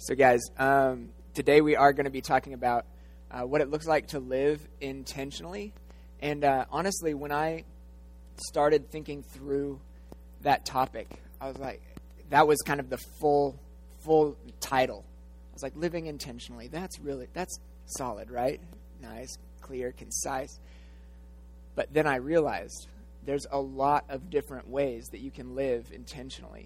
So guys, today we are going to be talking about what it looks like to live intentionally. And honestly, when I started thinking through that topic, I was like, that was kind of the full title. I was like, living intentionally. That's solid, right? Nice, clear, concise. But then I realized there's a lot of different ways that you can live intentionally.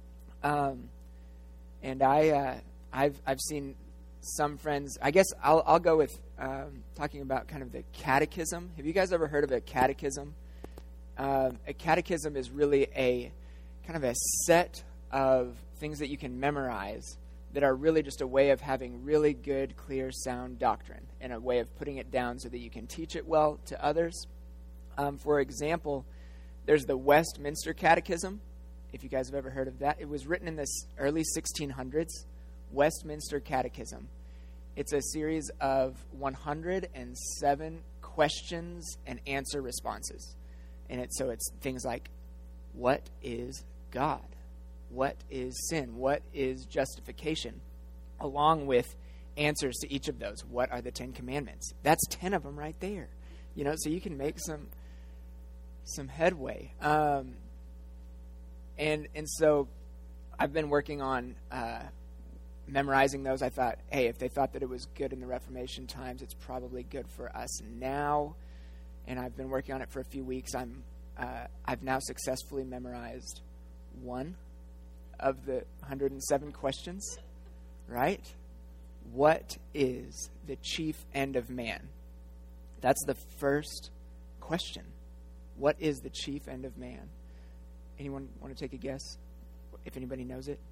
And I've seen some friends. I guess I'll go with talking about kind of the catechism. Have you guys ever heard of a catechism? A catechism is really a kind of a set of things that you can memorize that are really just a way of having really good, clear, sound doctrine and a way of putting it down so that you can teach it well to others. For example, there's the Westminster Catechism. If you guys have ever heard of that, it was written in the early 1600s. Westminster Catechism. It's a series of 107 questions and answer responses. And it's things like, what is God? What is sin? What is justification? Along with answers to each of those. What are the 10 Commandments? That's 10 of them right there. So you can make some headway. And so I've been working on memorizing those. I thought, hey, if they thought that it was good in the Reformation times, it's probably good for us now. And I've been working on it for a few weeks. I've now successfully memorized one of the 107 questions, right? What is the chief end of man? That's the first question. What is the chief end of man? Anyone want to take a guess if anybody knows it?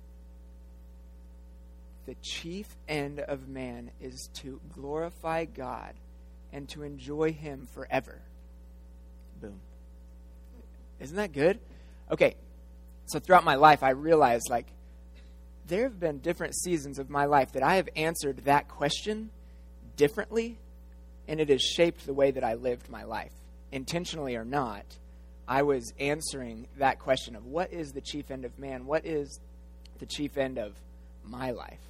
The chief end of man is to glorify God and to enjoy Him forever. Boom. Isn't that good? Okay, so throughout my life, I realized, there have been different seasons of my life that I have answered that question differently, and it has shaped the way that I lived my life. Intentionally or not, I was answering that question of what is the chief end of man? What is the chief end of my life?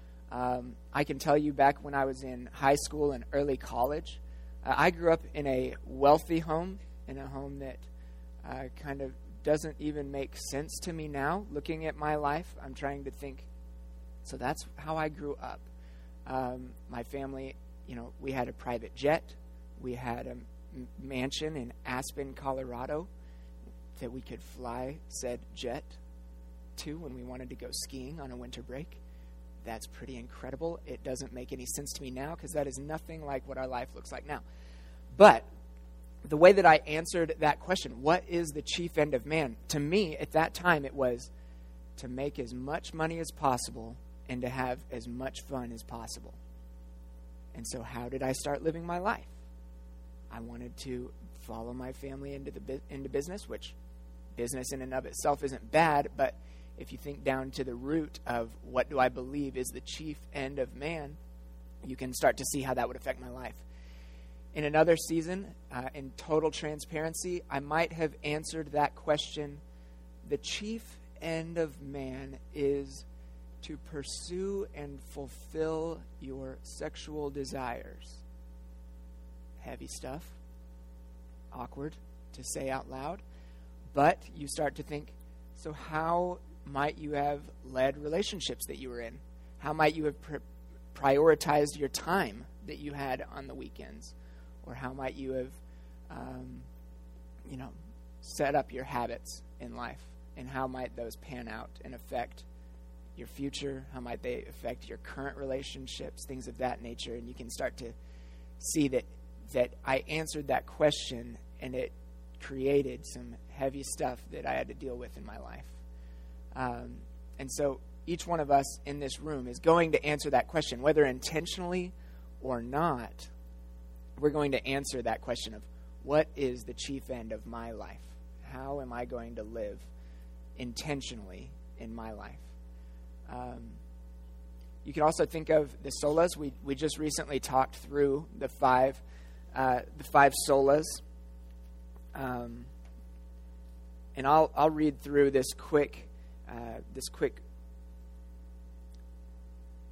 I can tell you back when I was in high school and early college, I grew up in a wealthy home, in a home that kind of doesn't even make sense to me now. Looking at my life, I'm trying to think, so that's how I grew up. My family, we had a private jet. We had a mansion in Aspen, Colorado that we could fly said jet to when we wanted to go skiing on a winter break. That's pretty incredible. It doesn't make any sense to me now because that is nothing like what our life looks like now. But the way that I answered that question, what is the chief end of man? To me, at that time, it was to make as much money as possible and to have as much fun as possible. And so how did I start living my life? I wanted to follow my family into business, which business in and of itself isn't bad, but if you think down to the root of what do I believe is the chief end of man, you can start to see how that would affect my life. In another season, in total transparency, I might have answered that question, the chief end of man is to pursue and fulfill your sexual desires. Heavy stuff, awkward to say out loud, but you start to think, so how might you have led relationships that you were in? How might you have prioritized your time that you had on the weekends? Or how might you have, set up your habits in life? And how might those pan out and affect your future? How might they affect your current relationships? Things of that nature. And you can start to see that I answered that question and it created some heavy stuff that I had to deal with in my life. And so each one of us in this room is going to answer that question, whether intentionally or not. We're going to answer that question of what is the chief end of my life? How am I going to live intentionally in my life? You can also think of the solas. We just recently talked through the five solas. And I'll read through this quick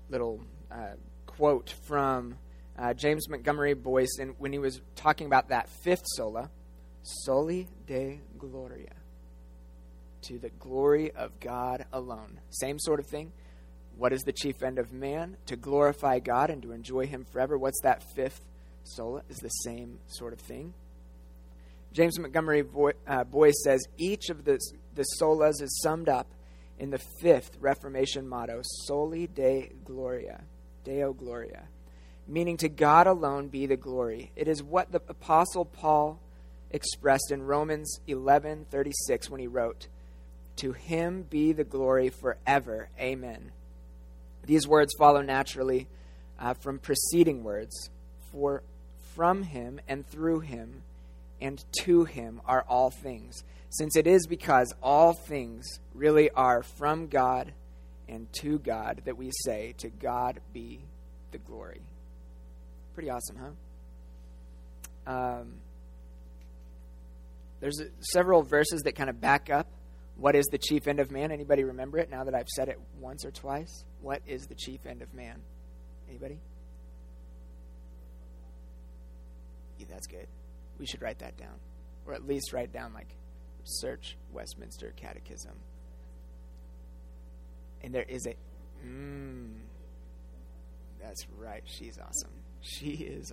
little quote from James Montgomery Boyce, and when he was talking about that fifth sola, soli Dei gloria, to the glory of God alone. Same sort of thing. What is the chief end of man? To glorify God and to enjoy him forever. What's that fifth sola? Is the same sort of thing. James Montgomery Boyce says, each of the solas is summed up in the fifth Reformation motto, soli Dei gloria, Deo gloria, meaning to God alone be the glory. It is what the Apostle Paul expressed in Romans 11:36 when he wrote, to him be the glory forever. Amen. These words follow naturally from preceding words, for from him and through him and to him are all things, since it is because all things really are from God and to God that we say, to God be the glory. Pretty awesome, huh? There's several verses that kind of back up what is the chief end of man. Anybody remember it now that I've said it once or twice? What is the chief end of man? Anybody? Yeah, that's good. We should write that down. Or at least write down, like, search Westminster Catechism. And there is a... that's right. She's awesome. She is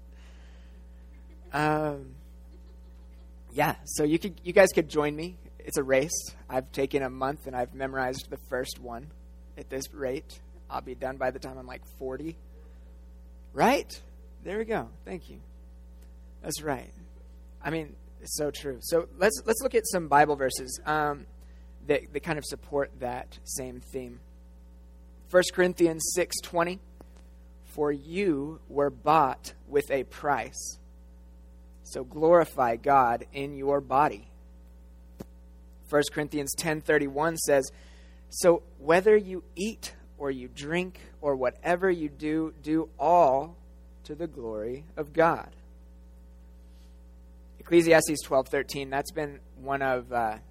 awesome. Yeah, so you guys could join me. It's a race. I've taken a month and I've memorized the first one. At this rate, I'll be done by the time I'm like 40. Right? There we go. Thank you. That's right. I mean, it's so true. So let's look at some Bible verses that kind of support that same theme. 1 Corinthians 6:20. For you were bought with a price. So glorify God in your body. 1 Corinthians 10:31 says, so whether you eat or you drink or whatever you do, do all to the glory of God. Ecclesiastes 12:13, that's been one of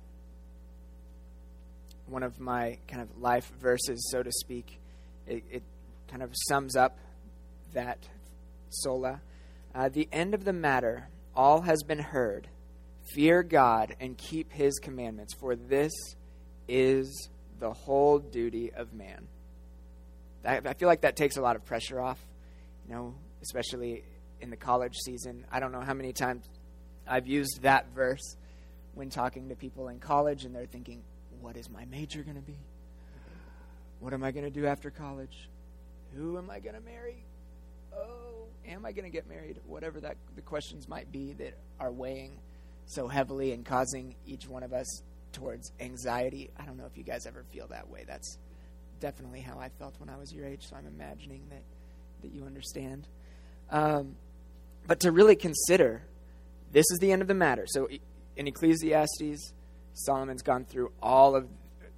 my kind of life verses, so to speak. It kind of sums up that sola. The end of the matter, all has been heard. Fear God and keep his commandments, for this is the whole duty of man. I feel like that takes a lot of pressure off, especially in the college season. I don't know how many times I've used that verse when talking to people in college, and they're thinking, what is my major going to be? What am I going to do after college? Who am I going to marry? Oh, am I going to get married? Whatever the questions might be that are weighing so heavily and causing each one of us towards anxiety. I don't know if you guys ever feel that way. That's definitely how I felt when I was your age, so I'm imagining that you understand. But to really consider, this is the end of the matter. So in Ecclesiastes, Solomon's gone through all of...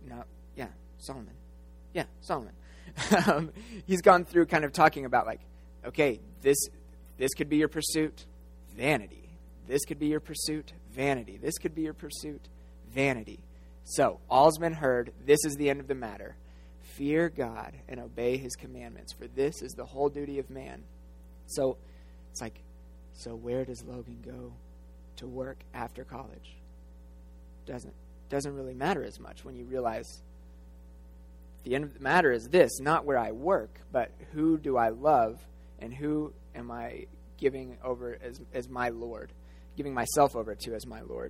Solomon. He's gone through kind of talking about like, okay, this could be your pursuit, vanity. This could be your pursuit, vanity. This could be your pursuit, vanity. So, all's been heard. This is the end of the matter. Fear God and obey his commandments, for this is the whole duty of man. So, it's like, so where does Logan go to work after college? Doesn't really matter as much when you realize the end of the matter is this, not where I work, but who do I love and who am I giving over as my Lord, giving myself over to as my Lord.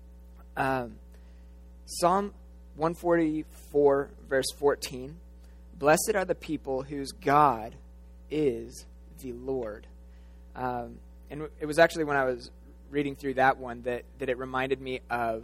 Psalm 144, verse 14, blessed are the people whose God is the Lord. And it was actually when I was reading through that one that it reminded me of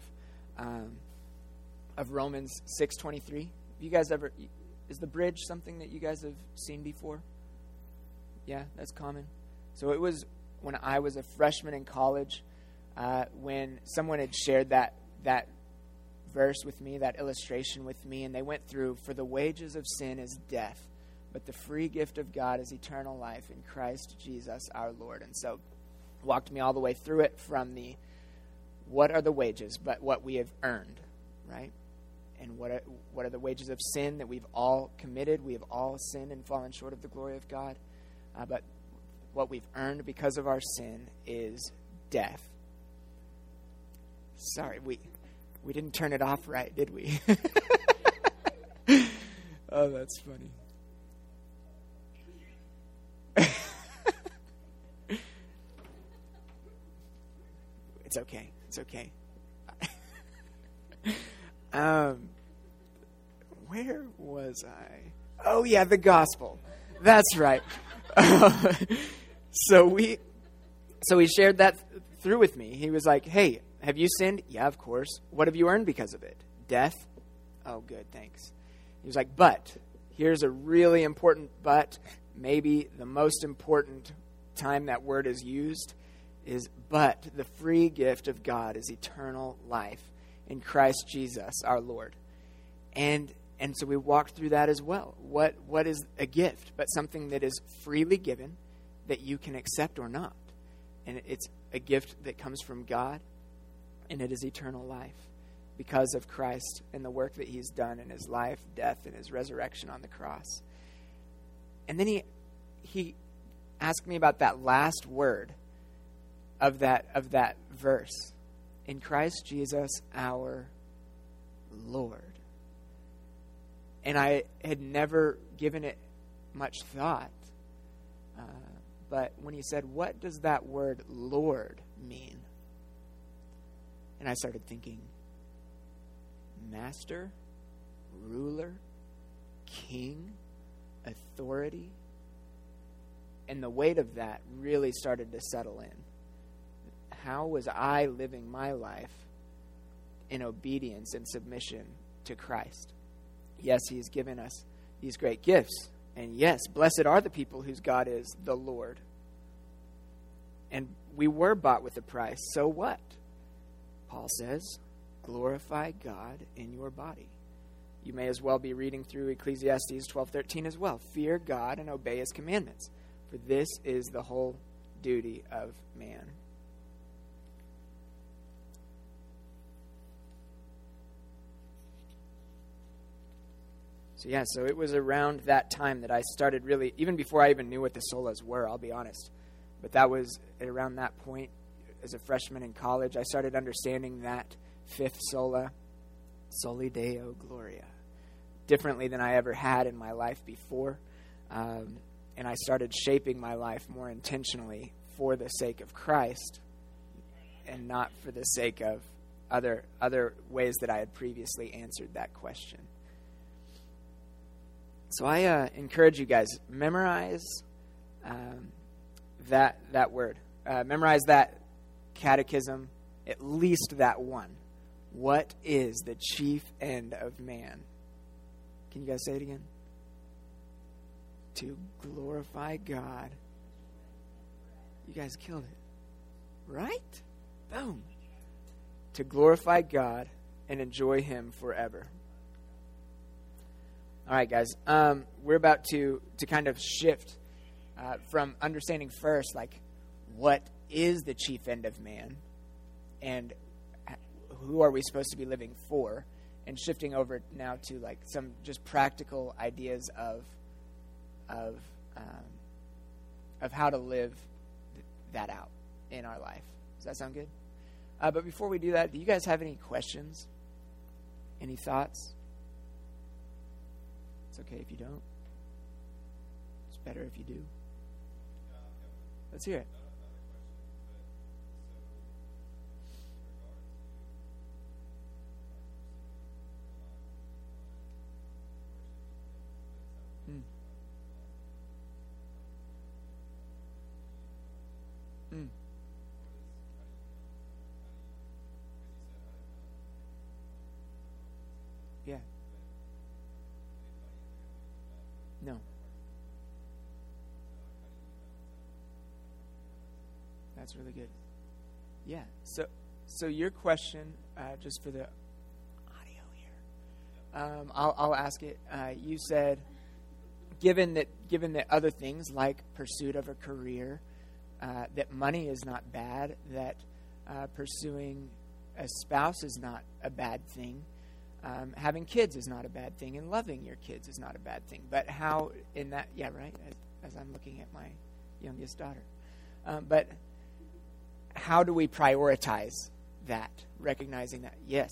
Romans 6:23. You guys ever, is the bridge something that you guys have seen before? Yeah, that's common. So it was when I was a freshman in college, when someone had shared that verse with me, that illustration with me, and they went through, for the wages of sin is death, but the free gift of God is eternal life in Christ Jesus our Lord. And so walked me all the way through it from the what are the wages but what we have earned, right? and what are the wages of sin that we've all committed. We have all sinned and fallen short of the glory of God. But what we've earned because of our sin is death. Sorry, we didn't turn it off right, did we? Oh, that's funny. It's okay. It's okay. Where was I? Oh, yeah, the gospel. That's right. So he shared that through with me. He was like, hey, have you sinned? Yeah, of course. What have you earned because of it? Death? Oh, good, thanks. He was like, but, here's a really important but, maybe the most important time that word is used is, but the free gift of God is eternal life in Christ Jesus our Lord. And so we walked through that as well. What is a gift but something that is freely given that you can accept or not? And it's a gift that comes from God, and it is eternal life because of Christ and the work that he's done in his life, death, and his resurrection on the cross. And then he asked me about that last word of that verse. In Christ Jesus our Lord. And I had never given it much thought. But when he said, what does that word Lord mean? And I started thinking, master, ruler, king, authority. And the weight of that really started to settle in. How was I living my life in obedience and submission to Christ? Yes, he's given us these great gifts. And yes, blessed are the people whose God is the Lord. And we were bought with a price. So what? Paul says, glorify God in your body. You may as well be reading through Ecclesiastes 12:13 as well. Fear God and obey his commandments, for this is the whole duty of man. So it was around that time that I started really, even before I even knew what the solas were, I'll be honest. But that was around that point, as a freshman in college, I started understanding that fifth sola, Soli Deo Gloria, differently than I ever had in my life before. And I started shaping my life more intentionally for the sake of Christ and not for the sake of other ways that I had previously answered that question. So I encourage you guys, memorize that word. Memorize that catechism, at least that one. What is the chief end of man? Can you guys say it again? To glorify God. You guys killed it. Right? Boom. To glorify God and enjoy him forever. All right, guys. We're about to kind of shift from understanding first, like, what is the chief end of man, and who are we supposed to be living for, and shifting over now to like some just practical ideas of how to live that out in our life. Does that sound good? But before we do that, do you guys have any questions? Any thoughts? It's okay if you don't. It's better if you do. Let's hear it. Yeah. No. That's really good. Yeah. So your question, just for the audio here, I'll ask it. You said, given that other things like pursuit of a career, that money is not bad, that pursuing a spouse is not a bad thing, Having kids is not a bad thing, and loving your kids is not a bad thing. But how in that, yeah, right, as I'm looking at my youngest daughter. But how do we prioritize that, recognizing that? Yes.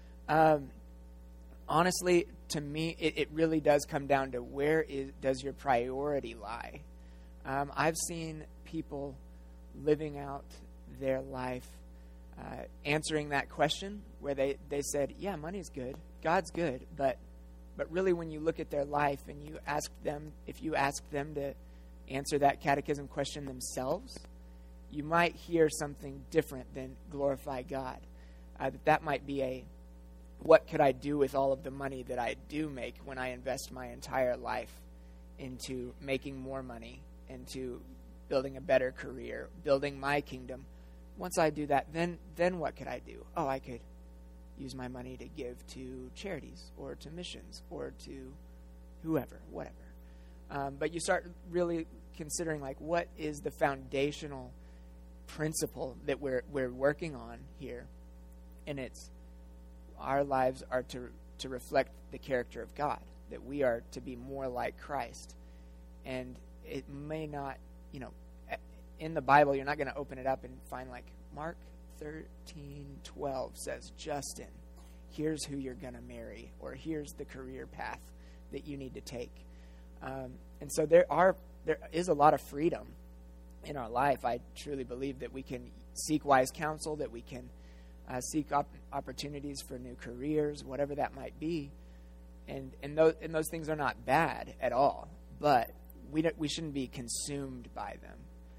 Honestly, to me, it really does come down to does your priority lie? I've seen people living out their life answering that question where they said, yeah, money's good, God's good, but really when you look at their life and if you ask them to answer that catechism question themselves, you might hear something different than glorify God. That might be what could I do with all of the money that I do make when I invest my entire life into making more money, into building a better career, building my kingdom. Once I do that, then what could I do? Oh, I could use my money to give to charities or to missions or to whoever, whatever. But you start really considering, like, what is the foundational principle that we're working on here? And it's our lives are to reflect the character of God, that we are to be more like Christ. And it may not, in the Bible, you're not going to open it up and find, like, Mark 13:12 says, Justin, here's who you're going to marry, or here's the career path that you need to take. And so there is a lot of freedom in our life. I truly believe that we can seek wise counsel, that we can seek opportunities for new careers, whatever that might be. And those things are not bad at all, but we shouldn't be consumed by them.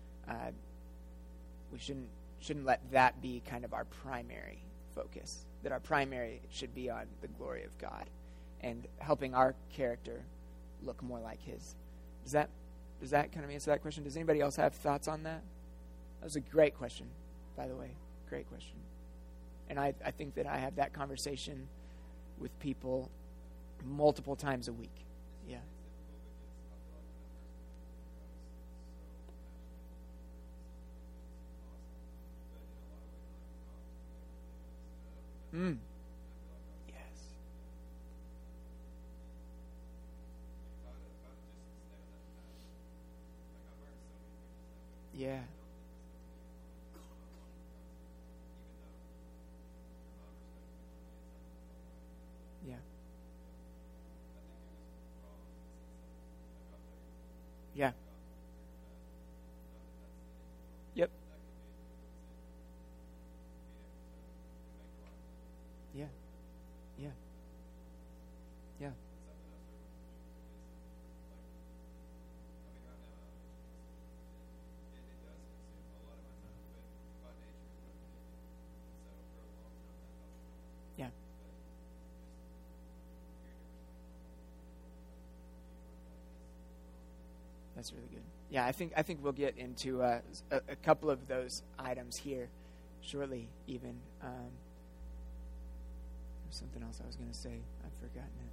We shouldn't let that be kind of our primary focus, that our primary should be on the glory of God and helping our character look more like His. Does that kind of answer that question? Does anybody else have thoughts on that? That was a great question, by the way. Great question. And I think that I have that conversation with people multiple times a week. Yeah. Yes. Yeah. Yeah. Yeah. Yep. Yeah. Yeah. Yeah. Yeah. That's really good. Yeah, I think we'll get into a couple of those items here shortly. Even there's something else I was going to say. I've forgotten it.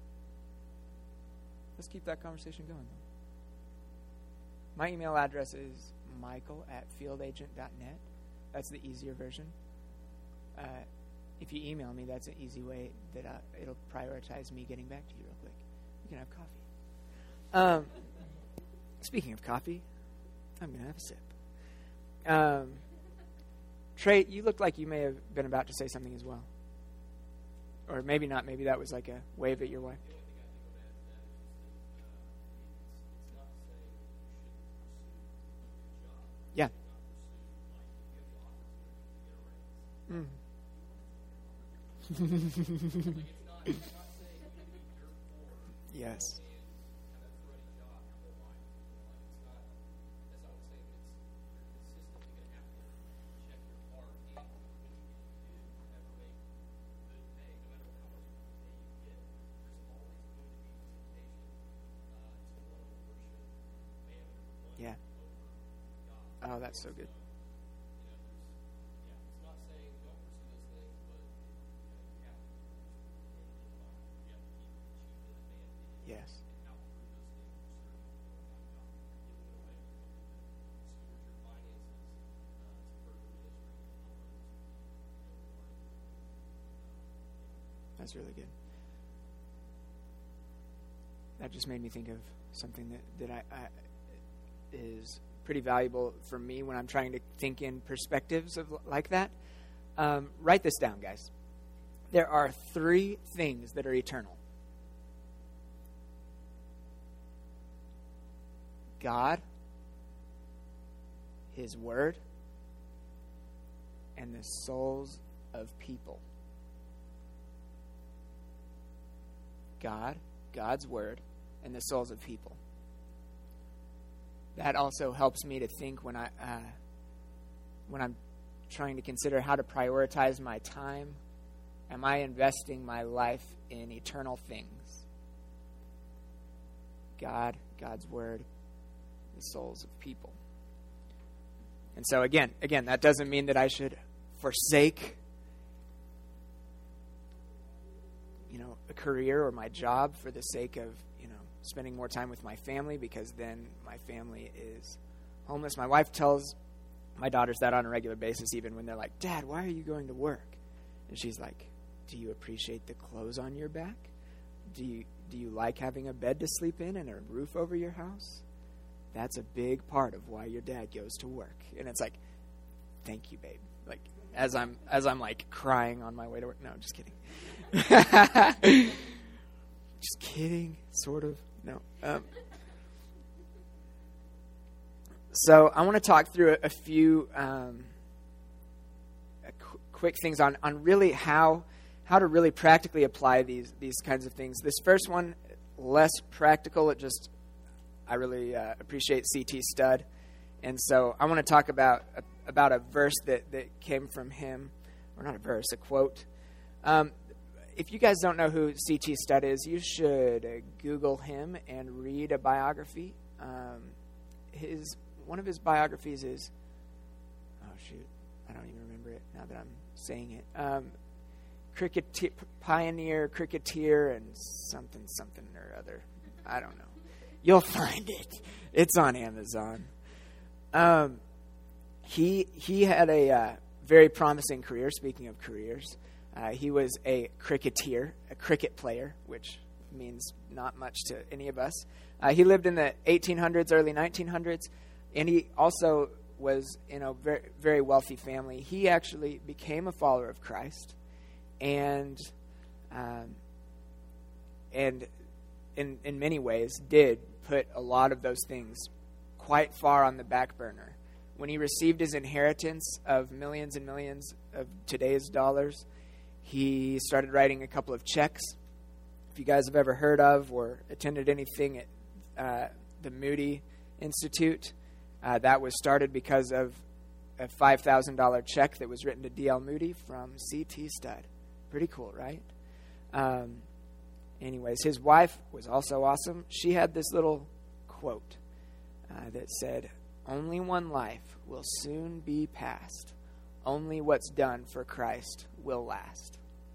Let's keep that conversation going, though. My email address is michael@fieldagent.net. That's the easier version. If you email me, that's an easy way that it'll prioritize me getting back to you real quick. We can have coffee. Speaking of coffee, I'm going to have a sip. Trey, you looked like you may have been about to say something as well. Or maybe not. Maybe that was like a wave at your wife. Yeah. Mm. Yes. Yeah. Oh, that's so good. Yes. That's really good. That just made me think of something that I is pretty valuable for me when I'm trying to think in perspectives of like that. Write this down, guys. There are 3 things that are eternal. God, His Word, and the souls of people. God, God's Word, and the souls of people. That also helps me to think when I'm trying to consider how to prioritize my time. Am I investing my life in eternal things? God, God's Word, the souls of people. And so again, that doesn't mean that I should forsake, a career or my job for the sake of, spending more time with my family, because then my family is homeless. My wife tells my daughters that on a regular basis, even when they're like, "Dad, why are you going to work?" And she's like, "Do you appreciate the clothes on your back? Do you like having a bed to sleep in and a roof over your house? That's a big part of why your dad goes to work." And it's like, "Thank you, babe." Like as I'm like crying on my way to work. No, I'm just kidding. Just kidding, sort of. No. So I want to talk through a few quick things on really how to really practically apply these kinds of things. This first one, less practical. I really appreciate C.T. Studd, and so I want to talk about a verse that came from him, or not a verse, a quote. If you guys don't know who C.T. Studd is, you should Google him and read a biography. One of his biographies is, I don't even remember it now that I'm saying it. Pioneer, cricketer, and something or other. I don't know. You'll find it. It's on Amazon. He had a very promising career. Speaking of careers, he was a cricketer, a cricket player, which means not much to any of us. He lived in the 1800s, early 1900s, and he also was in a very, very wealthy family. He actually became a follower of Christ, and in many ways did put a lot of those things quite far on the back burner. When he received his inheritance of millions and millions of today's dollars, he started writing a couple of checks. If you guys have ever heard of or attended anything at the Moody Institute, that was started because of a $5,000 check that was written to D.L. Moody from C.T. Studd. Pretty cool, right? Anyways, his wife was also awesome. She had this little quote that said, "Only one life will soon be past. Only what's done for Christ will last."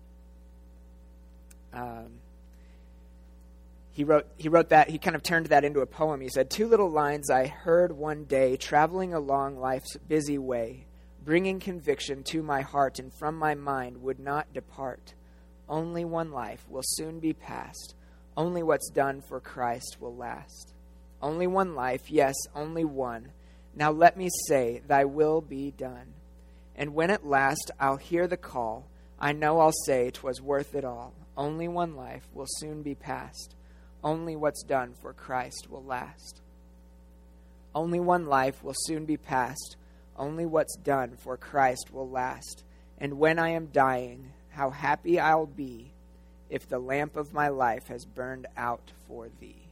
He wrote that. He kind of turned that into a poem. He said, "Two little lines I heard one day, traveling along life's busy way, bringing conviction to my heart and from my mind would not depart. Only one life will soon be past. Only what's done for Christ will last. Only one life, yes, only one. Now let me say, thy will be done. And when at last I'll hear the call, I know I'll say 'twas worth it all. Only one life will soon be past. Only what's done for Christ will last. Only one life will soon be past. Only what's done for Christ will last. And when I am dying, how happy I'll be if the lamp of my life has burned out for thee."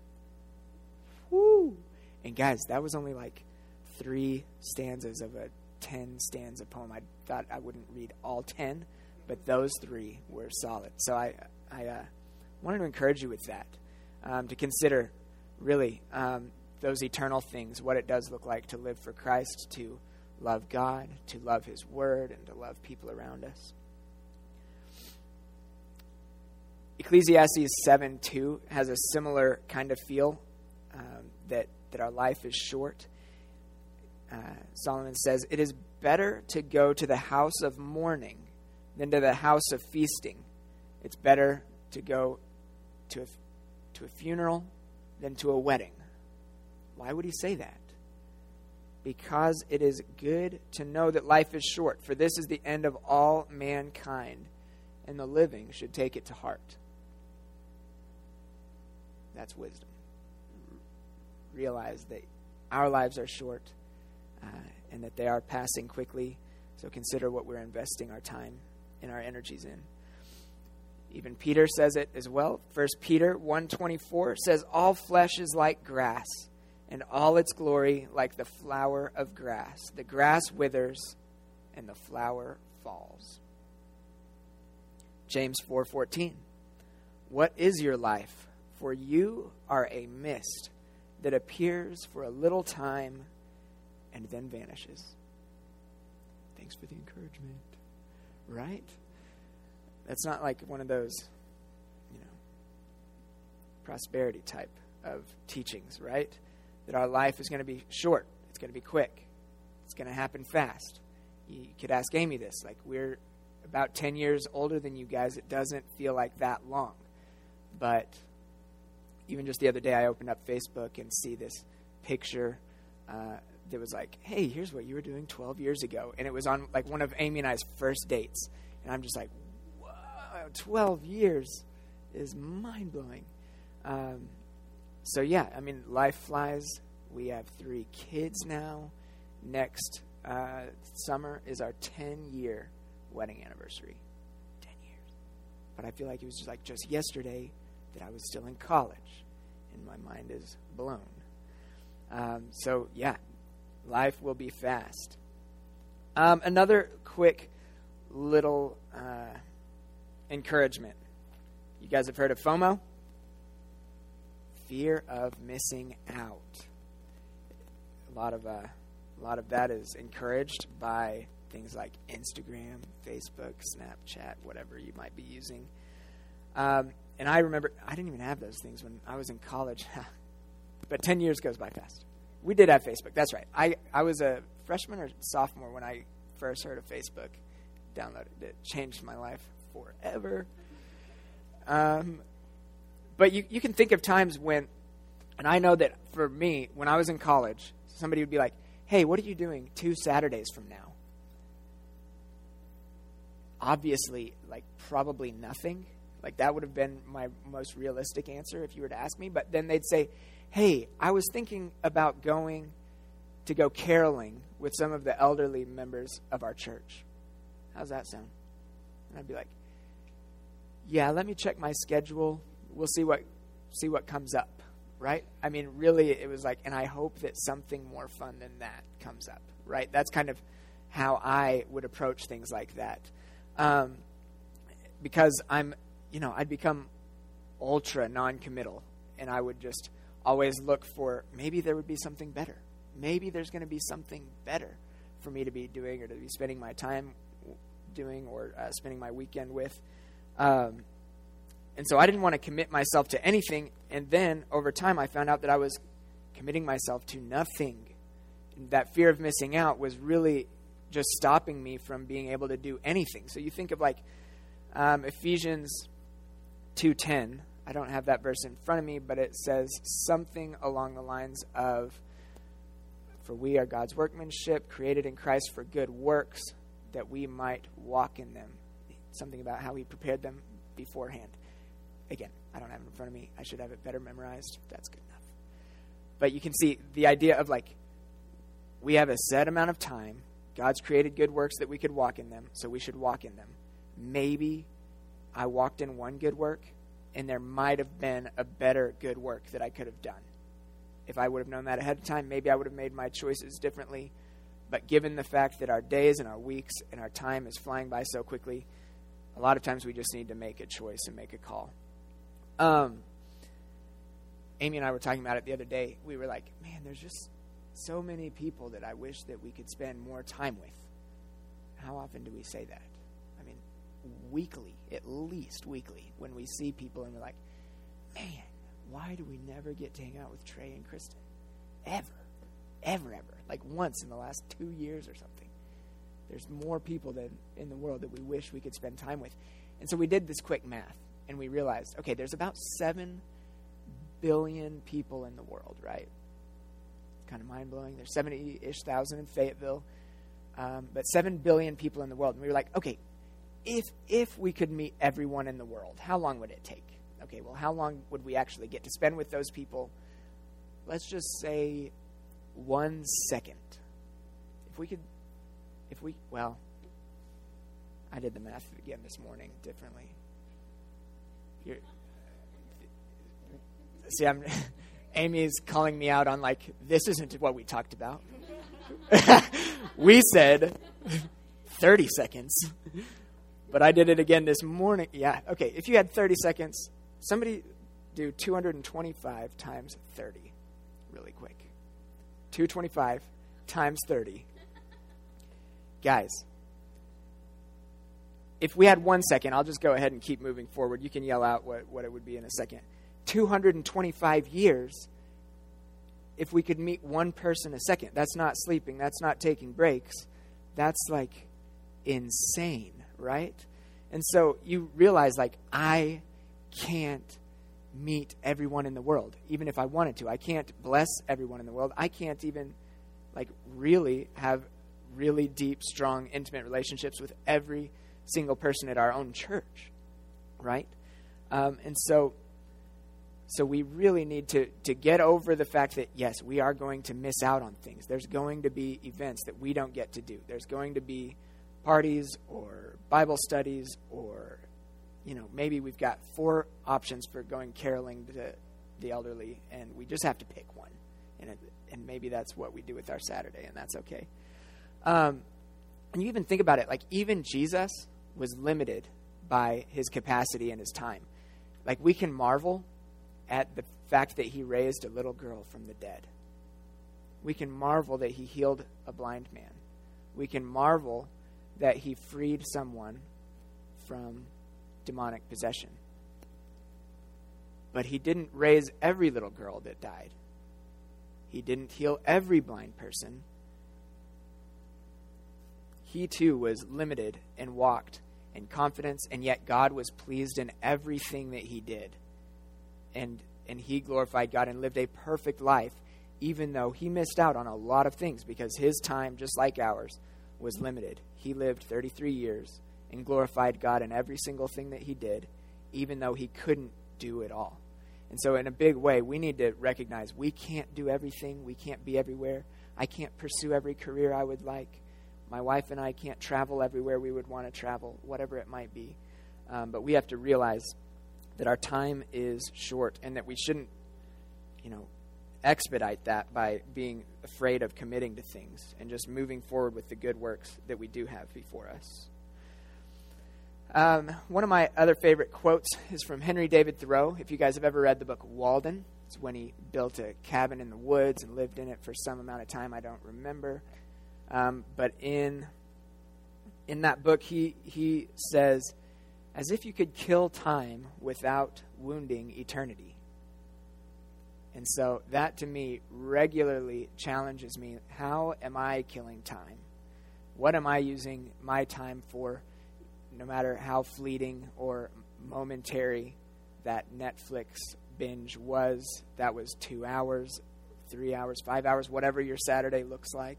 Woo! And guys, that was only like 3 stanzas of a 10-stanza poem. I thought I wouldn't read all 10, but those 3 were solid. So I wanted to encourage you with that, to consider really those eternal things, what it does look like to live for Christ, to love God, to love His Word, and to love people around us. Ecclesiastes 7:2 has a similar kind of feel, that our life is short. Solomon says, "It is better to go to the house of mourning than to the house of feasting. it's better to go to a funeral than to a wedding. Why would he say that? Because it is good to know that life is short, for this is the end of all mankind, and the living should take it to heart. That's wisdom. Realize that our lives are short and that they are passing quickly, so consider what we're investing our time and our energies in. Even Peter says it as well. 1 Peter 1:24 says, all flesh is like grass, and all its glory like the flower of grass. The grass withers, and the flower falls. James 4:14. What is your life? For you are a mist that appears for a little time and then vanishes. Thanks for the encouragement. Right? That's not like one of those, prosperity type of teachings, right? That our life is going to be short. It's going to be quick. It's going to happen fast. You could ask Amy this. Like, we're about 10 years older than you guys. It doesn't feel like that long. But even just the other day, I opened up Facebook and see this picture that was like, hey, here's what you were doing 12 years ago. And it was on like one of Amy and I's first dates. And I'm just like, whoa, 12 years is mind-blowing. So yeah, I mean, life flies. We have 3 kids now. Next summer is our 10-year wedding anniversary. 10 years. But I feel like it was just yesterday that I was still in college, and my mind is blown. So yeah, life will be fast. Another quick little encouragement. You guys have heard of FOMO? Fear of missing out. A lot of that is encouraged by things like Instagram, Facebook, Snapchat, whatever you might be using. And I remember, I didn't even have those things when I was in college. But 10 years goes by fast. We did have Facebook. That's right. I was a freshman or sophomore when I first heard of Facebook. Downloaded it. Changed my life forever. But you can think of times when, and I know that for me, when I was in college, somebody would be like, hey, what are you doing 2 Saturdays from now? Obviously, probably nothing. That would have been my most realistic answer if you were to ask me. But then they'd say, hey, I was thinking about going to go caroling with some of the elderly members of our church. How's that sound? And I'd be like, yeah, let me check my schedule. We'll see what comes up, right? I mean, really, it was and I hope that something more fun than that comes up, right? That's kind of how I would approach things like that. Because I'd become ultra non-committal, and I would just always look for, maybe there would be something better. Maybe there's going to be something better for me to be doing or to be spending my time doing or spending my weekend with. And so I didn't want to commit myself to anything. And then over time, I found out that I was committing myself to nothing. And that fear of missing out was really just stopping me from being able to do anything. So you think of Ephesians 2:10. I don't have that verse in front of me, but it says something along the lines of, for we are God's workmanship, created in Christ for good works, that we might walk in them. Something about how he prepared them beforehand. Again, I don't have it in front of me. I should have it better memorized. That's good enough. But you can see the idea of we have a set amount of time. God's created good works that we could walk in them, so we should walk in them. Maybe I walked in one good work, and there might have been a better good work that I could have done. If I would have known that ahead of time, maybe I would have made my choices differently. But given the fact that our days and our weeks and our time is flying by so quickly, a lot of times we just need to make a choice and make a call. Amy and I were talking about it the other day. We were like, man, there's just so many people that I wish that we could spend more time with. How often do we say that? I mean, weekly, at least weekly, when we see people and we're like, man, why do we never get to hang out with Trey and Kristen? Ever. Once in the last 2 years or something. There's more people than in the world that we wish we could spend time with. And so we did this quick math, and we realized, okay, there's about 7 billion people in the world, right? Kind of mind-blowing. There's 70-ish thousand in Fayetteville, but 7 billion people in the world. And we were like, okay, if we could meet everyone in the world, how long would it take? Okay, well, how long would we actually get to spend with those people? Let's just say 1 second. Well, I did the math again this morning differently. Amy's calling me out on, like, this isn't what we talked about. We said 30 seconds. But I did it again this morning. Yeah, okay, if you had 30 seconds, somebody do 225 times 30 really quick. 225 times 30. Guys, if we had 1 second, I'll just go ahead and keep moving forward. You can yell out what it would be in a second. 225 years, if we could meet one person a second. That's not sleeping. That's not taking breaks. That's, like, insane, right? And so you realize, like, I can't meet everyone in the world, even if I wanted to. I can't bless everyone in the world. I can't even, like, really have really deep, strong, intimate relationships with every single person at our own church, right? And so we really need to get over the fact that, yes, we are going to miss out on things. There's going to be events that we don't get to do. There's going to be parties or Bible studies or, maybe we've got 4 options for going caroling to the elderly, and we just have to pick one. And maybe that's what we do with our Saturday, and that's okay. And you even think about it, like, even Jesus was limited by his capacity and his time. Like, we can marvel at the fact that he raised a little girl from the dead. We can marvel that he healed a blind man. We can marvel that he freed someone from demonic possession. But he didn't raise every little girl that died. He didn't heal every blind person. He too was limited and walked in confidence, and yet God was pleased in everything that he did. And he glorified God and lived a perfect life, even though he missed out on a lot of things because his time, just like ours, was limited. He lived 33 years and glorified God in every single thing that he did, even though he couldn't do it all. And so in a big way, we need to recognize we can't do everything. We can't be everywhere. I can't pursue every career I would like. My wife and I can't travel everywhere we would want to travel, whatever it might be. But we have to realize that our time is short and that we shouldn't, expedite that by being afraid of committing to things and just moving forward with the good works that we do have before us. One of my other favorite quotes is from Henry David Thoreau. If you guys have ever read the book Walden, it's when he built a cabin in the woods and lived in it for some amount of time. I don't remember. But in that book, he says, as if you could kill time without wounding eternity. And so that, to me, regularly challenges me. How am I killing time? What am I using my time for, no matter how fleeting or momentary that Netflix binge was? That was 2 hours, 3 hours, 5 hours, whatever your Saturday looks like.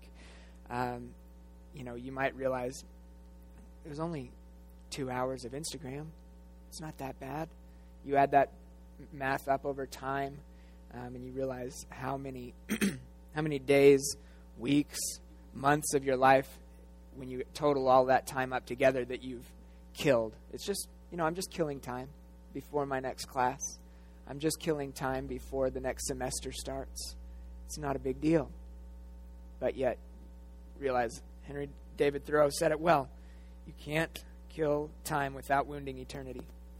You might realize it was only 2 hours of Instagram. It's not that bad. You add that math up over time, and you realize how many days, weeks, months of your life, when you total all that time up together, that you've killed. It's just, I'm just killing time before my next class. I'm just killing time before the next semester starts. It's not a big deal. But yet, realize Henry David Thoreau said it well. You can't kill time without wounding eternity.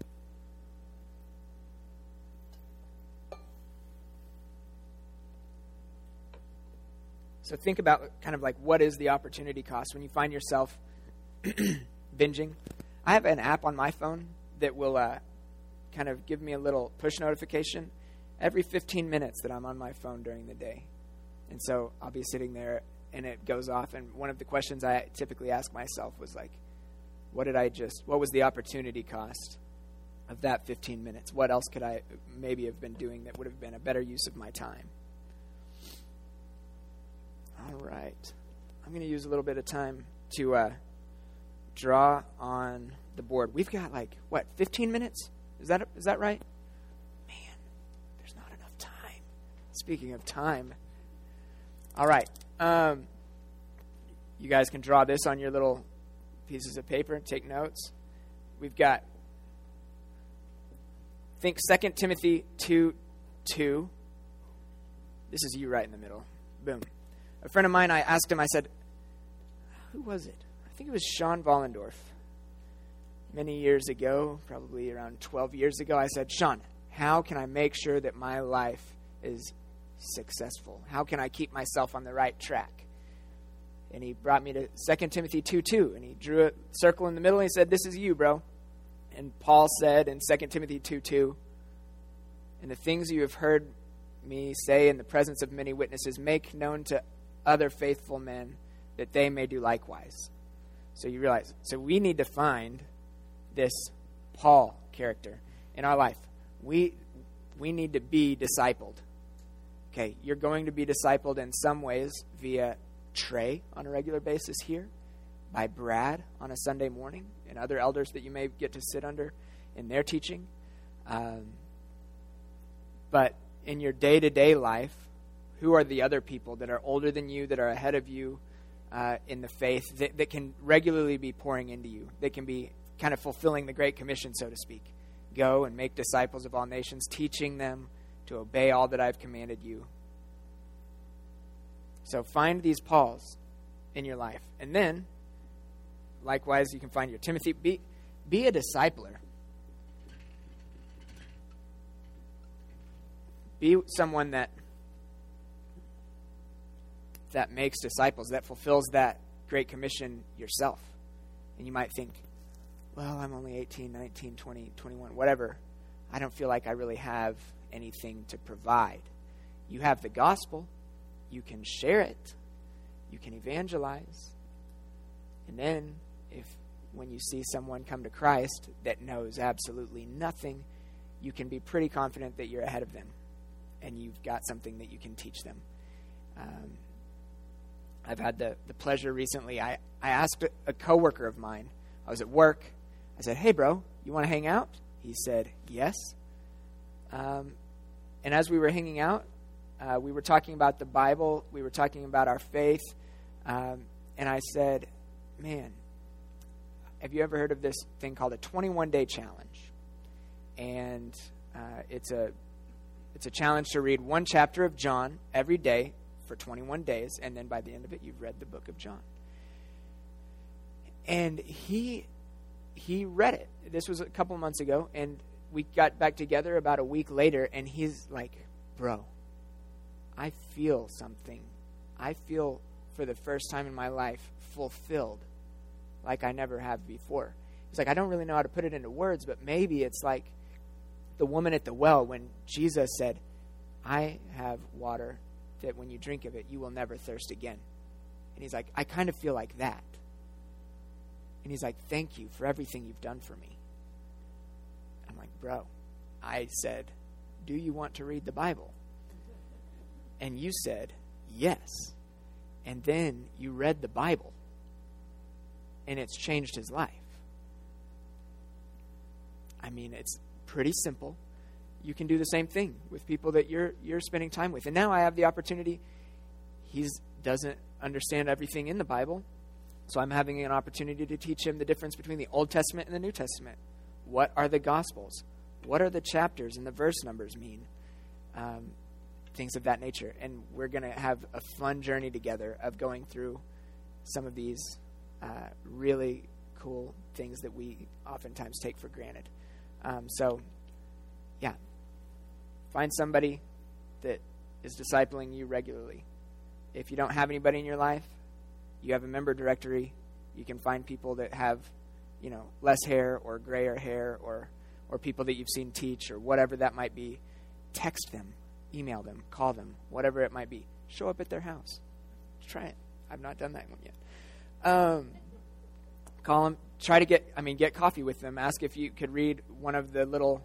So think about kind of like, what is the opportunity cost when you find yourself binging? I have an app on my phone that will kind of give me a little push notification every 15 minutes that I'm on my phone during the day. And so I'll be sitting there and it goes off. And one of the questions I typically ask myself was like, What was the opportunity cost of that 15 minutes? What else could I maybe have been doing that would have been a better use of my time? All right. I'm going to use a little bit of time to draw on the board. We've got 15 minutes? Is that right? Man, there's not enough time. Speaking of time. All right. You guys can draw this on your little pieces of paper and take notes. We've got, think 2 Timothy 2:2. This is you right in the middle. Boom. A friend of mine, I asked him, I said, who was it? I think it was Sean Vollendorf. Many years ago, probably around 12 years ago, I said, Sean, how can I make sure that my life is successful? How can I keep myself on the right track? And he brought me to 2 Timothy 2:2, and he drew a circle in the middle, and he said, this is you, bro. And Paul said in 2 Timothy 2:2, and the things you have heard me say in the presence of many witnesses, make known to other faithful men that they may do likewise. So you realize, so we need to find this Paul character in our life. We need to be discipled. Okay, you're going to be discipled in some ways via Trey on a regular basis here, by Brad on a Sunday morning, and other elders that you may get to sit under in their teaching. But in your day-to-day life, who are the other people that are older than you, that are ahead of you in the faith, that can regularly be pouring into you, that can be kind of fulfilling the Great Commission, so to speak? Go and make disciples of all nations, teaching them to obey all that I've commanded you. So find these Pauls in your life. And then, likewise, you can find your Timothy. Be a discipler. Be someone that makes disciples, that fulfills that Great Commission yourself. And you might think, well, I'm only 18, 19, 20, 21, whatever. I don't feel like I really have anything to provide. You have the gospel. You can share it. You can evangelize. And then, when you see someone come to Christ that knows absolutely nothing, you can be pretty confident that you're ahead of them. And you've got something that you can teach them. I've had the pleasure recently. I asked a coworker of mine. I was at work. I said, hey, bro, you want to hang out? He said, yes. And as we were hanging out, we were talking about the Bible. We were talking about our faith. And I said, man, have you ever heard of this thing called a 21-day challenge? And it's a challenge to read one chapter of John every day for 21 days, and then by the end of it, you've read the book of John. And he read it. This was a couple of months ago, and we got back together about a week later, and he's like, bro, I feel something. I feel, for the first time in my life, fulfilled like I never have before. He's like, I don't really know how to put it into words, but maybe it's like the woman at the well when Jesus said, I have water that when you drink of it, you will never thirst again. And he's like, I kind of feel like that. And he's like, thank you for everything you've done for me. I'm like, bro, I said, do you want to read the Bible? And you said, yes. And then you read the Bible. And it's changed his life. I mean, it's pretty simple. You can do the same thing with people that you're spending time with. And now I have the opportunity. He doesn't understand everything in the Bible. So I'm having an opportunity to teach him the difference between the Old Testament and the New Testament. What are the Gospels? What are the chapters and the verse numbers mean? Things of that nature. And we're going to have a fun journey together of going through some of these really cool things that we oftentimes take for granted. Yeah. Find somebody that is discipling you regularly. If you don't have anybody in your life, you have a member directory. You can find people that have, less hair or grayer hair or people that you've seen teach or whatever that might be. Text them, email them, call them, whatever it might be. Show up at their house. Try it. I've not done that one yet. Call them, try to get coffee with them. Ask if you could read one of the little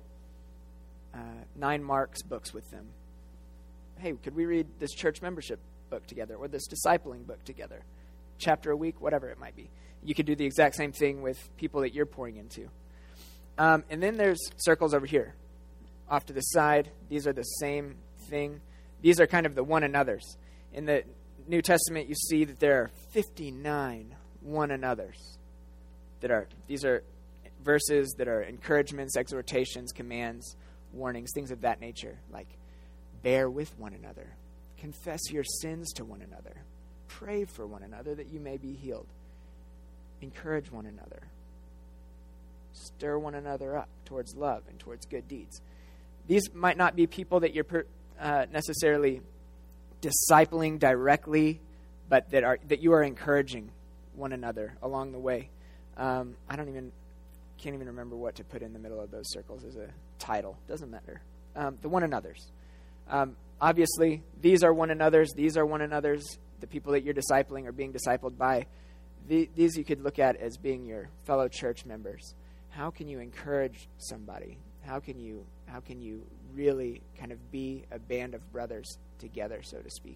9 Marks books with them. Hey, could we read this church membership book together or this discipling book together? Chapter a week, whatever it might be. You could do the exact same thing with people that you're pouring into. And then there's circles over here. Off to the side, these are the same thing. These are kind of the one another's. In the New Testament, you see that there are 59 one another's. These are verses that are encouragements, exhortations, commands, warnings, things of that nature, like bear with one another, confess your sins to one another, pray for one another that you may be healed, encourage one another, stir one another up towards love and towards good deeds. These might not be people that you're necessarily discipling directly, but that you are encouraging one another along the way. I can't even remember what to put in the middle of those circles as a title. Doesn't matter. The one another's. Obviously, these are one another's. These are one another's. The people that you're discipling are being discipled by. These you could look at as being your fellow church members. How can you encourage somebody? How can you really kind of be a band of brothers together, so to speak?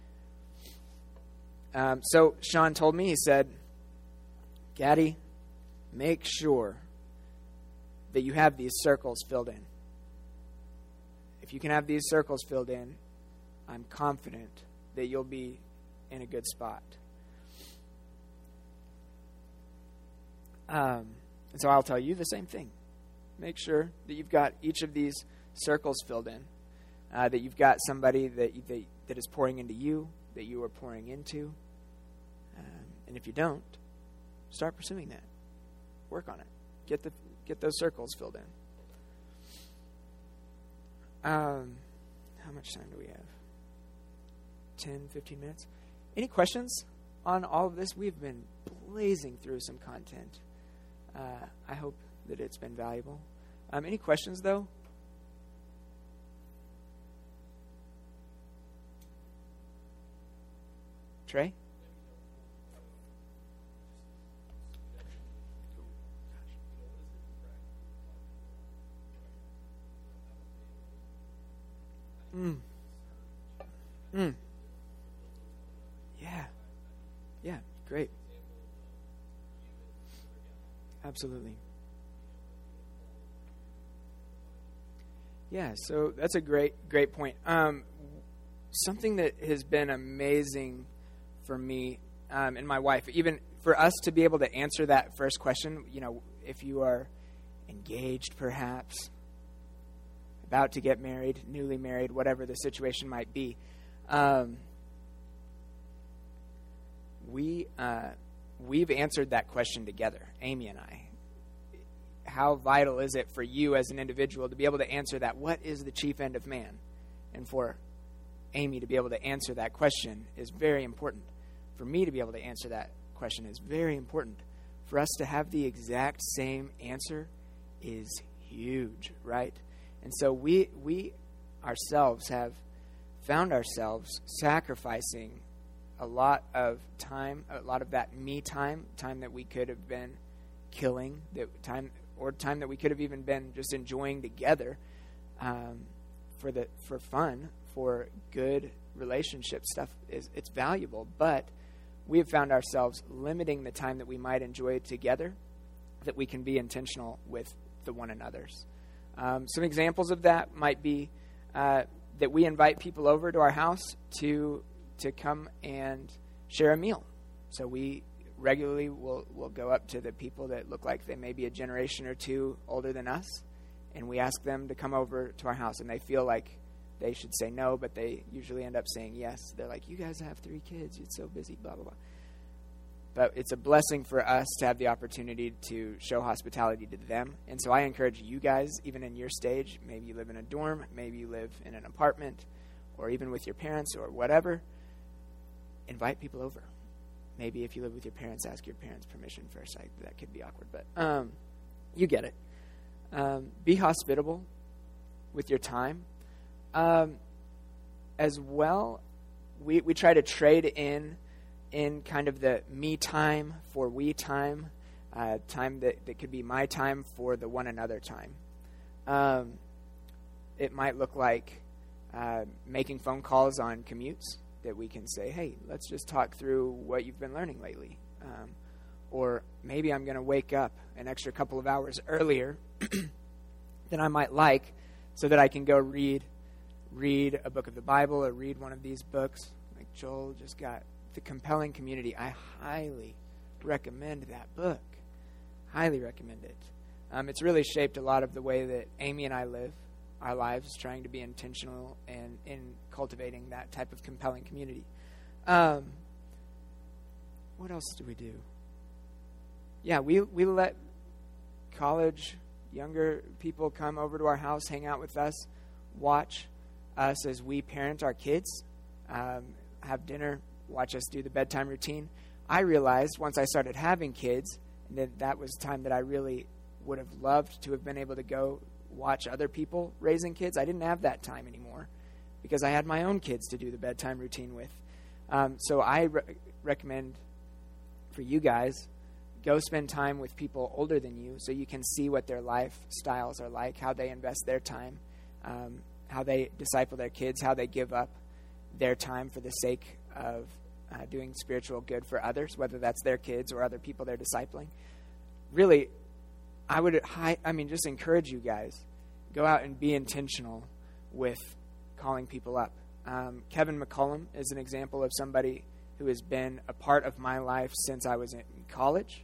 So Sean told me, he said, Gaddy, make sure that you have these circles filled in. If you can have these circles filled in, I'm confident that you'll be in a good spot. And so I'll tell you the same thing. Make sure that you've got each of these circles filled in, that you've got somebody that is pouring into you, that you are pouring into. And if you don't, start pursuing that. Work on it. Get those circles filled in. How much time do we have? 10, 15 minutes? Any questions on all of this? We've been blazing through some content. I hope that it's been valuable. Any questions, though? Trey? Yeah, great. Absolutely. Yeah, so that's a great point. Something that has been amazing for me and my wife, even for us to be able to answer that first question, if you are engaged perhaps, about to get married, newly married, whatever the situation might be, we've answered that question together, Amy and I. How vital is it for you as an individual to be able to answer that? What is the chief end of man? And for Amy to be able to answer that question is very important. For me to be able to answer that question is very important. For us to have the exact same answer is huge, right? And so we ourselves have found ourselves sacrificing a lot of time, a lot of that me time that we could have been killing, time that we could have even been just enjoying together, for fun, for good relationship stuff. It's valuable, but we have found ourselves limiting the time that we might enjoy together, that we can be intentional with the one another's. Some examples of that might be that we invite people over to our house to come and share a meal. So we regularly will go up to the people that look like they may be a generation or two older than us, and we ask them to come over to our house, and they feel like they should say no, but they usually end up saying yes. They're like, you guys have 3 kids, it's so busy, blah, blah, blah. But it's a blessing for us to have the opportunity to show hospitality to them. And so I encourage you guys, even in your stage, maybe you live in a dorm, maybe you live in an apartment, or even with your parents or whatever, invite people over. Maybe if you live with your parents, ask your parents' permission first. That could be awkward, but you get it. Be hospitable with your time. As well, we try to trade in kind of the me time for we time. time that could be my time for the one another time. It might look like making phone calls on commutes that we can say, hey, let's just talk through what you've been learning lately. Or maybe I'm going to wake up an extra couple of hours earlier than I might like so that I can go read a book of the Bible or read one of these books. Like Joel just got The Compelling Community. I highly recommend that book. Highly recommend it. It's really shaped a lot of the way that Amy and I live our lives, trying to be intentional and in cultivating that type of compelling community. What else do we do? Yeah, we let college, younger people come over to our house, hang out with us, watch us as we parent our kids, have dinner, watch us do the bedtime routine. I realized once I started having kids that was time that I really would have loved to have been able to go watch other people raising kids. I didn't have that time anymore because I had my own kids to do the bedtime routine with. So I recommend for you guys, go spend time with people older than you so you can see what their lifestyles are like, how they invest their time, how they disciple their kids, how they give up their time for the sake of doing spiritual good for others, whether that's their kids or other people they're discipling. Really, I would just encourage you guys, go out and be intentional with calling people up. Kevin McCullum is an example of somebody who has been a part of my life since I was in college.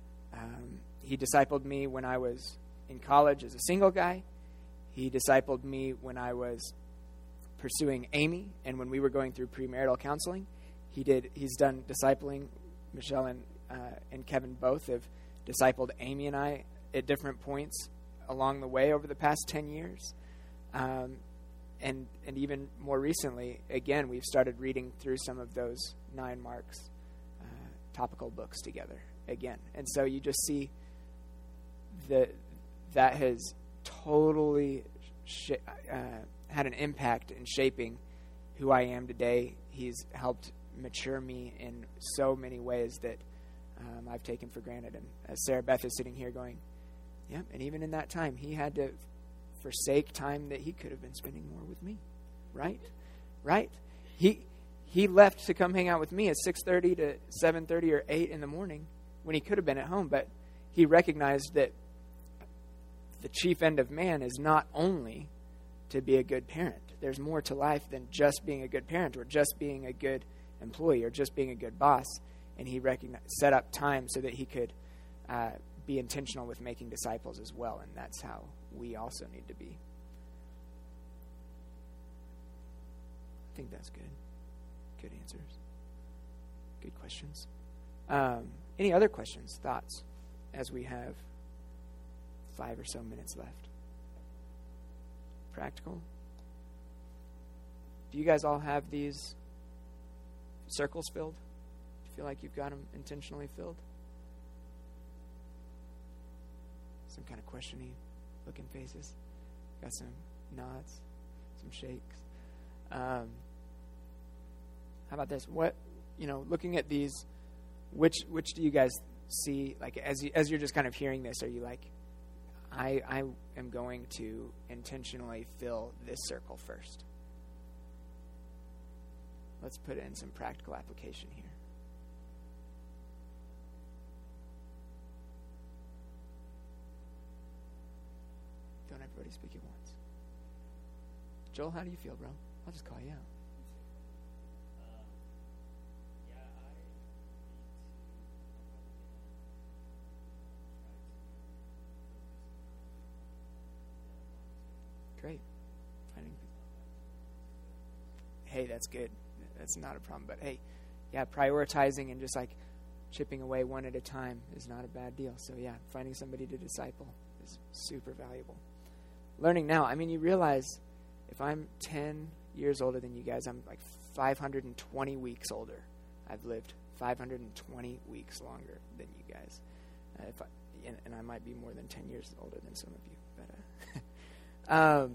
He discipled me when I was in college as a single guy. He discipled me when I was pursuing Amy and when we were going through premarital counseling. He's done discipling. Michelle and Kevin both have discipled Amy and I at different points along the way over the past 10 years. And even more recently, again, we've started reading through some of those 9 Marks topical books together again. And so you just see that has totally had an impact in shaping who I am today. He's helped mature me in so many ways that I've taken for granted. And as Sarah Beth is sitting here going, yeah, and even in that time, he had to forsake time that he could have been spending more with me, right? He left to come hang out with me at 6:30 to 7:30 or 8 in the morning when he could have been at home, but he recognized that the chief end of man is not only to be a good parent. There's more to life than just being a good parent or just being a good employee or just being a good boss. And he set up time so that he could be intentional with making disciples as well. And that's how we also need to be. I think that's good. Good answers. Good questions. Any other questions, thoughts, as we have 5 or so minutes left? Practical? Do you guys all have these circles filled? Do you feel like you've got them intentionally filled? Some kind of questioning looking faces. Got some nods, some shakes. How about this? Looking at these, which do you guys see, like, as you're just kind of hearing this, are you like, I am going to intentionally fill this circle first? Let's put it in some practical application here. Don't everybody speak at once. Joel, how do you feel, bro? I'll just call you out. Great. Hey, that's good. That's not a problem. But hey, yeah, prioritizing and just like chipping away one at a time is not a bad deal. So yeah, finding somebody to disciple is super valuable. Learning now, you realize if I'm 10 years older than you guys, I'm like 520 weeks older. I've lived 520 weeks longer than you guys. And I might be more than 10 years older than some of you. But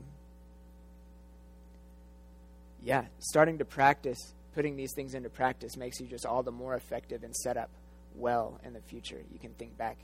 starting to practice, putting these things into practice makes you just all the more effective and set up well in the future. You can think back,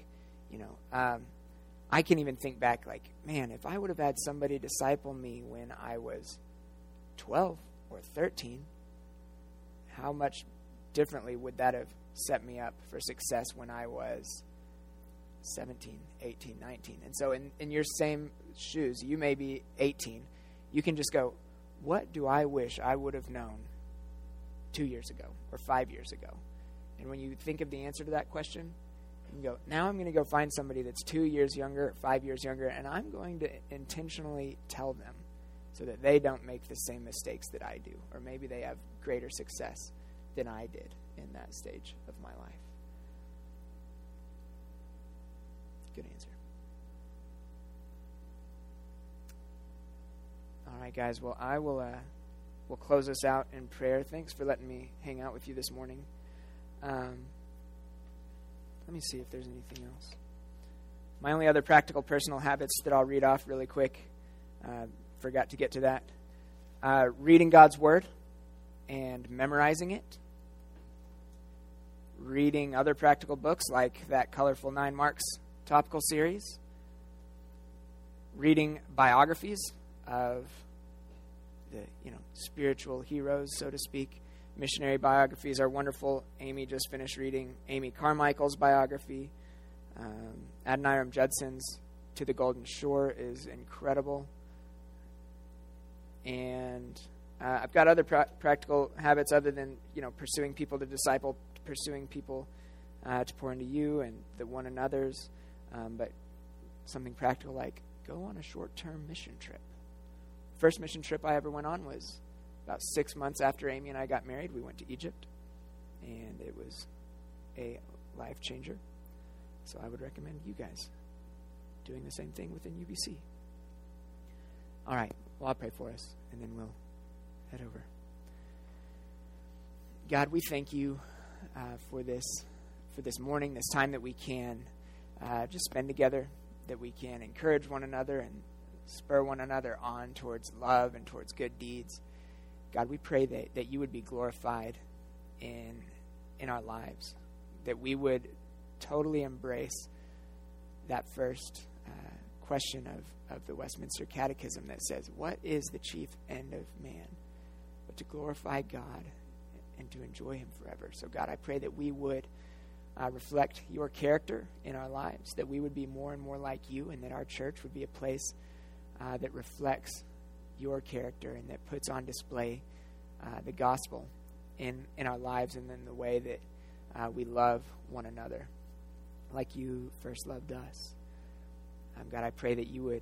I can even think back like, man, if I would have had somebody disciple me when I was 12 or 13, how much differently would that have set me up for success when I was 17, 18, 19? And so in your same shoes, you may be 18. You can just go, what do I wish I would have known 2 years ago or 5 years ago? And when you think of the answer to that question, you can go, now I'm going to go find somebody that's 2 years younger, 5 years younger, and I'm going to intentionally tell them so that they don't make the same mistakes that I do. Or maybe they have greater success than I did in that stage of my life. Good answer. All right, guys. Well, I will we'll close us out in prayer. Thanks for letting me hang out with you this morning. Let me see if there's anything else. My only other practical personal habits that I'll read off really quick. Forgot to get to that. Reading God's Word and memorizing it. Reading other practical books like that Colorful 9 Marks topical series. Reading biographies of the spiritual heroes, so to speak. Missionary biographies are wonderful. Amy just finished reading Amy Carmichael's biography. Adoniram Judson's To the Golden Shore is incredible. And I've got other practical habits other than pursuing people to disciple, pursuing people to pour into you and the one another's. But something practical like go on a short-term mission trip. First mission trip I ever went on was about 6 months after Amy and I got married. We went to Egypt, and it was a life changer. So I would recommend you guys doing the same thing within UBC. All right. Well, I'll pray for us, and then we'll head over. God, we thank you for this morning, this time that we can just spend together, that we can encourage one another and spur one another on towards love and towards good deeds. God, we pray that you would be glorified in our lives, that we would totally embrace that first question of the Westminster Catechism that says, what is the chief end of man? But to glorify God and to enjoy him forever. So God, I pray that we would reflect your character in our lives, that we would be more and more like you, and that our church would be a place that reflects your character and that puts on display the gospel in our lives and in the way that we love one another like you first loved us. God, I pray that you would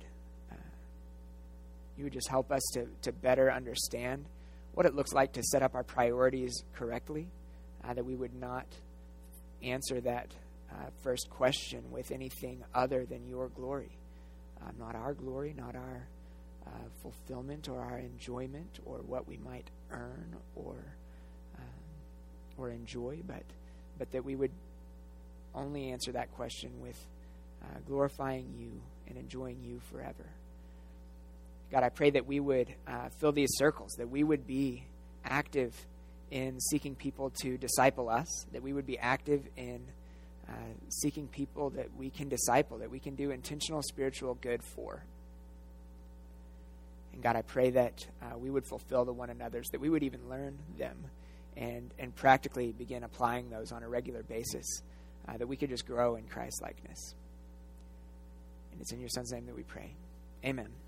just help us to better understand what it looks like to set up our priorities correctly, that we would not answer that first question with anything other than your glory, not our glory, not our fulfillment or our enjoyment or what we might earn or enjoy, but that we would only answer that question with glorifying you and enjoying you forever. God, I pray that we would fill these circles, that we would be active in seeking people to disciple us, that we would be active in seeking people that we can disciple, that we can do intentional spiritual good for. And God, I pray that we would fulfill the one another's, that we would even learn them and practically begin applying those on a regular basis, that we could just grow in Christ-likeness. And it's in your Son's name that we pray. Amen.